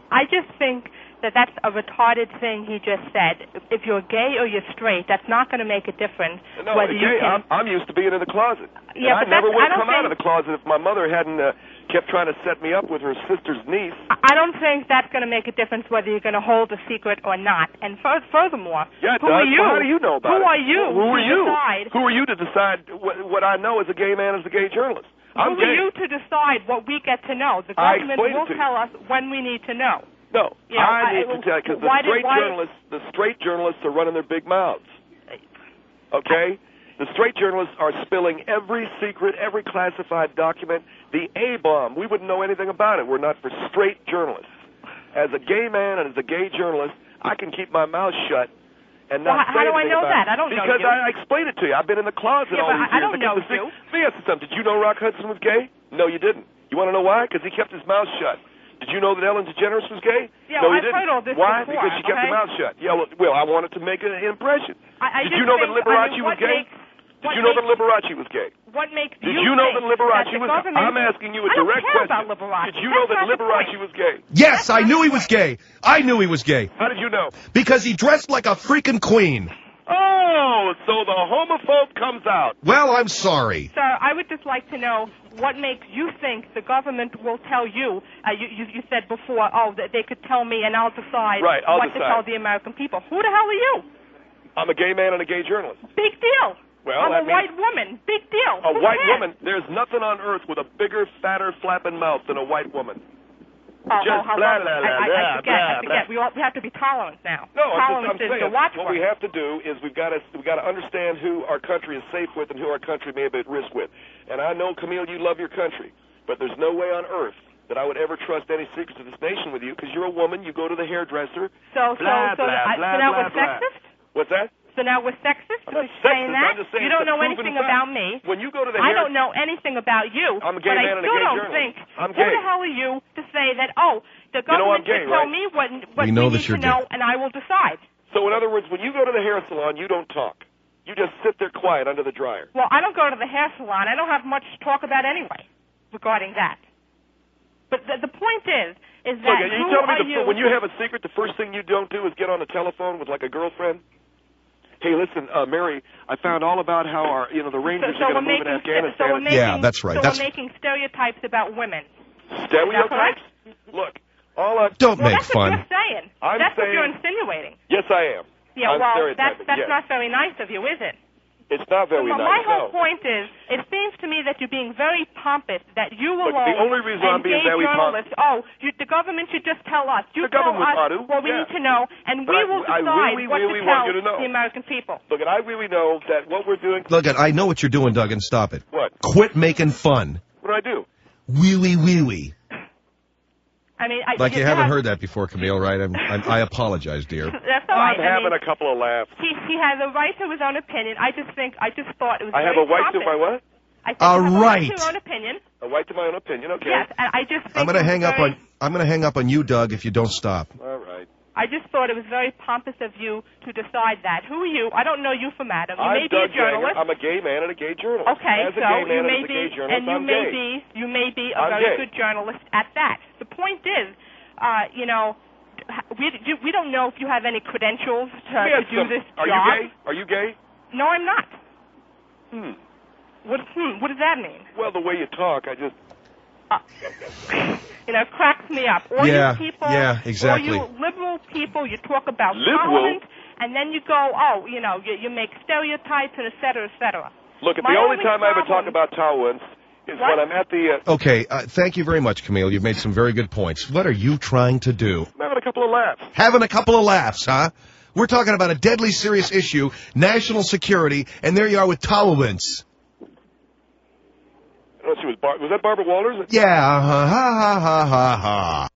I just think that that's a retarded thing he just said. If you're gay or you're straight, that's not going to make a difference. No, whether gay, you can... I'm used to being in the closet. Yeah, and but I never would have come think... out of the closet if my mother hadn't kept trying to set me up with her sister's niece. I don't think that's going to make a difference whether you're going to hold a secret or not. And furthermore, yeah, who are you? Well, how do you know about it? Who are you? Who are you? Decide? Who are you to decide what I know as a gay man, as a gay journalist? Who are you to decide what we get to know? The government will tell us when we need to know. No, I need to tell you, because the straight journalists are running their big mouths. Okay? The straight journalists are spilling every secret, every classified document. The A-bomb, we wouldn't know anything about it. We're not for straight journalists. As a gay man and as a gay journalist, I can keep my mouth shut and not say anything about it. How do I know that? I don't know because I explained it to you. I've been in the closet all these years. I don't know you. Let me ask you something. Did you know Rock Hudson was gay? No, you didn't. You want to know why? Because he kept his mouth shut. Did you know that Ellen DeGeneres was gay? Yeah, no, well, you didn't. Heard all this Why? Before, because she kept her mouth shut. Yeah, well, I wanted to make an impression. Did you know that Liberace was gay? Did you know that Liberace was gay? What makes Did you know that Liberace was gay? I'm asking you a direct question. Did you know that Liberace was gay? Yes, I knew he was gay. I knew he was gay. How did you know? Because he dressed like a freaking queen. Oh, so the homophobe comes out. Well, I'm sorry. Sir, I would just like to know what makes you think the government will tell you. You said before, that they could tell me and I'll decide what to tell the American people. Who the hell are you? I'm a gay man and a gay journalist. Big deal. Well, I'm a white woman. Big deal. A white woman. There's nothing on earth with a bigger, fatter, flapping mouth than a white woman. I forget. We have to be tolerant now. No, tolerance I'm saying is the watch what we have to do is we've got to understand who our country is safe with and who our country may be at risk with. And I know, Camille, you love your country, but there's no way on earth that I would ever trust any secrets of this nation with you because you're a woman. You go to the hairdresser. So now we're sexist? What's that? So now we're sexist? I'm not saying sexist. that? I'm just saying you don't know anything about me. When you go to the I don't know anything about you. I'm a gay man and a gay journalist. I'm gay. Who the hell are you to say that, the government should tell me what we need to know and I will decide? So in other words, when you go to the hair salon, you don't talk. You just sit there quiet under the dryer. Well, I don't go to the hair salon. I don't have much to talk about anyway regarding that. But the point is that you tell me when you have a secret, the first thing you don't do is get on the telephone with like a girlfriend? Hey, listen, Mary, I found all about how the Rangers are going to move in Afghanistan. That's right. So we're making stereotypes about women. Stereotypes? Look, don't make that's fun. What you're saying. That's what you're insinuating. Yes, I am. Yeah, that's not very nice of you, is it? It's not very nice. My whole point is, it seems to me that you're being very pompous, that you alone the only reason I'm being very pompous. The government should just tell us. The government ought to. What we need to know, and we will decide what to tell the American people. Look, I really know that what we're doing... Look, I know what you're doing, Duggan. Stop it. What? Quit making fun. What do I do? Wheelie. Like you haven't heard that before, Camille, right? I apologize, dear. That's all right. I'm having a couple of laughs. He has a right to his own opinion. I just thought it was I have a right to my what? I think you have a right to your own opinion. A right to my own opinion, okay. Yes, and I just think I'm going to hang up on you, Doug, if you don't stop. All right. I just thought it was very pompous of you to decide that. Who are you? I don't know you from Adam. You may be a journalist. I'm a gay man and a gay journalist. Okay, As a gay man and a gay journalist, you may be a very good journalist at that. The point is, we don't know if you have any credentials to do this job. Are you gay? No, I'm not. What does that mean? Well, the way you talk, I just... it cracks me up. All you people, exactly. All you liberal people, you talk about tolerance, and then you go, you make stereotypes, and et cetera, et cetera. Look, the only time I ever talk about tolerance is when I'm at the... Okay, thank you very much, Camille. You've made some very good points. What are you trying to do? I'm having a couple of laughs. Having a couple of laughs, huh? We're talking about a deadly serious issue, national security, and there you are with tolerance. Was that Barbara Walters? Yeah, ha ha ha ha ha.